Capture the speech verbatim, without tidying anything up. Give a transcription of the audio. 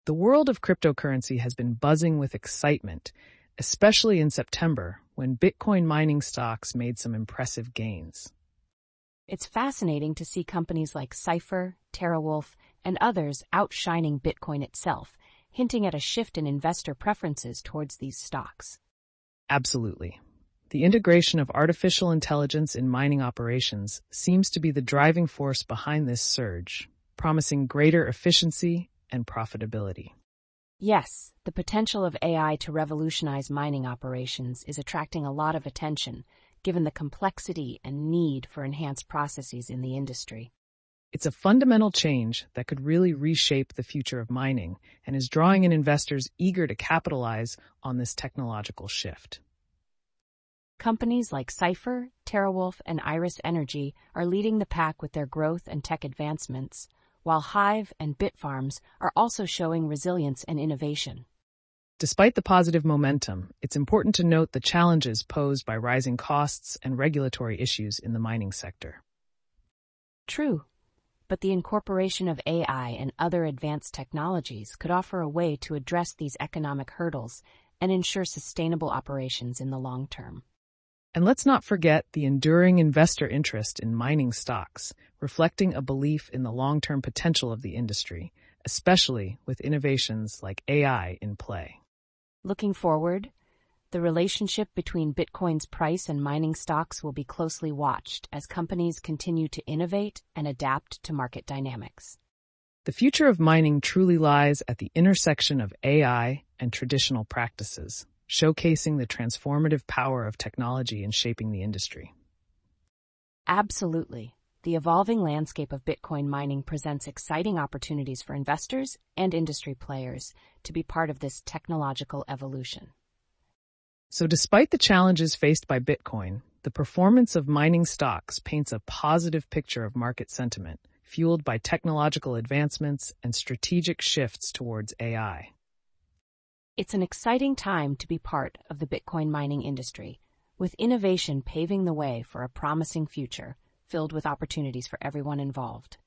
The world of cryptocurrency has been buzzing with excitement, especially in September when Bitcoin mining stocks made some impressive gains. It's fascinating to see companies like Cipher, TeraWulf, and others outshining Bitcoin itself, hinting at a shift in investor preferences towards these stocks. Absolutely. The integration of artificial intelligence in mining operations seems to be the driving force behind this surge, promising greater efficiency and profitability. Yes, the potential of A I to revolutionize mining operations is attracting a lot of attention, given the complexity and need for enhanced processes in the industry. It's a fundamental change that could really reshape the future of mining and is drawing in investors eager to capitalize on this technological shift. Companies like Cipher, TeraWulf, and Iris Energy are leading the pack with their growth and tech advancements, while Hive and Bitfarms are also showing resilience and innovation. Despite the positive momentum, it's important to note the challenges posed by rising costs and regulatory issues in the mining sector. True, but the incorporation of A I and other advanced technologies could offer a way to address these economic hurdles and ensure sustainable operations in the long term. And let's not forget the enduring investor interest in mining stocks, reflecting a belief in the long-term potential of the industry, especially with innovations like A I in play. Looking forward, the relationship between Bitcoin's price and mining stocks will be closely watched as companies continue to innovate and adapt to market dynamics. The future of mining truly lies at the intersection of A I and traditional practices, showcasing the transformative power of technology in shaping the industry. Absolutely. The evolving landscape of Bitcoin mining presents exciting opportunities for investors and industry players to be part of this technological evolution. So despite the challenges faced by Bitcoin, the performance of mining stocks paints a positive picture of market sentiment, fueled by technological advancements and strategic shifts towards A I. It's an exciting time to be part of the Bitcoin mining industry, with innovation paving the way for a promising future filled with opportunities for everyone involved.